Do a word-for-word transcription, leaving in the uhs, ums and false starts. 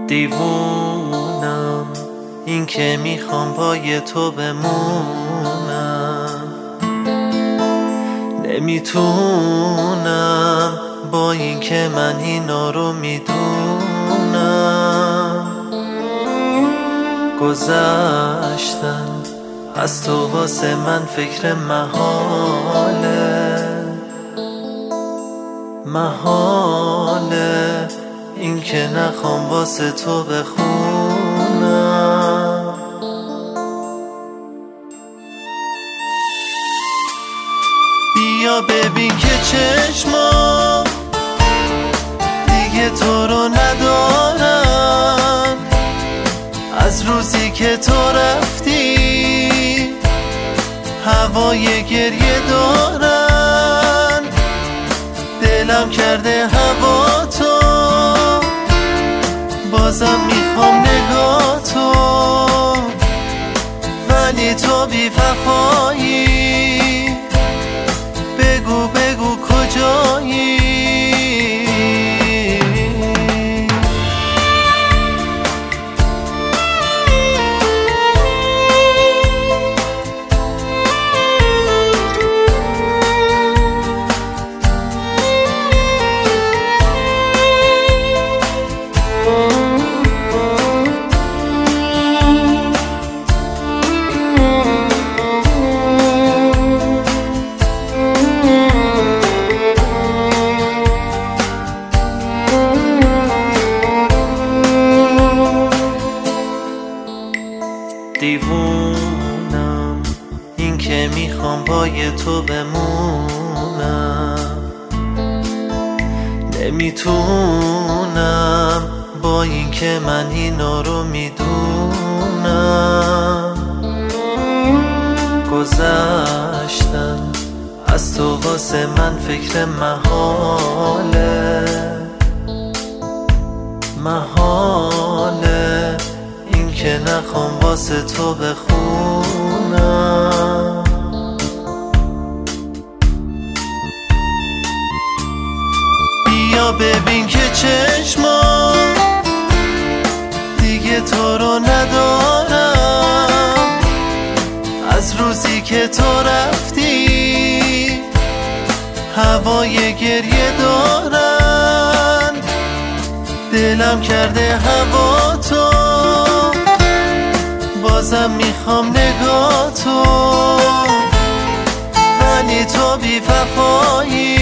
دیوونم این که میخوام پای تو بمونم، نمیتونم با این که من اینا رو میدونم. گذشتن از تو واسه من فکر محاله، محاله این که نخوام واسه تو بخونم. بیا ببین که چشمام دیگه تو رو ندارن، از روزی که تو رفتی هوای گریه دارن، دلم کرده هوا تو، بازم میخوام نگاه تو، ولی تو بی وفایی، بگو بگو کجایی. دیوونم این که میخوام پای تو بمونم، نمیتونم با این که من اینا رو میدونم. گذشتن از تو واسه من فکر محاله، محاله که نخوام واسه تو بخونم. بیا ببین که چشمام دیگه تو رو ندارم، از روزی که تو رفتی هوای گریه دارن، دلم کرده هوا تو، بازم میخوام نگاه تو، ولی تو بی وفایی،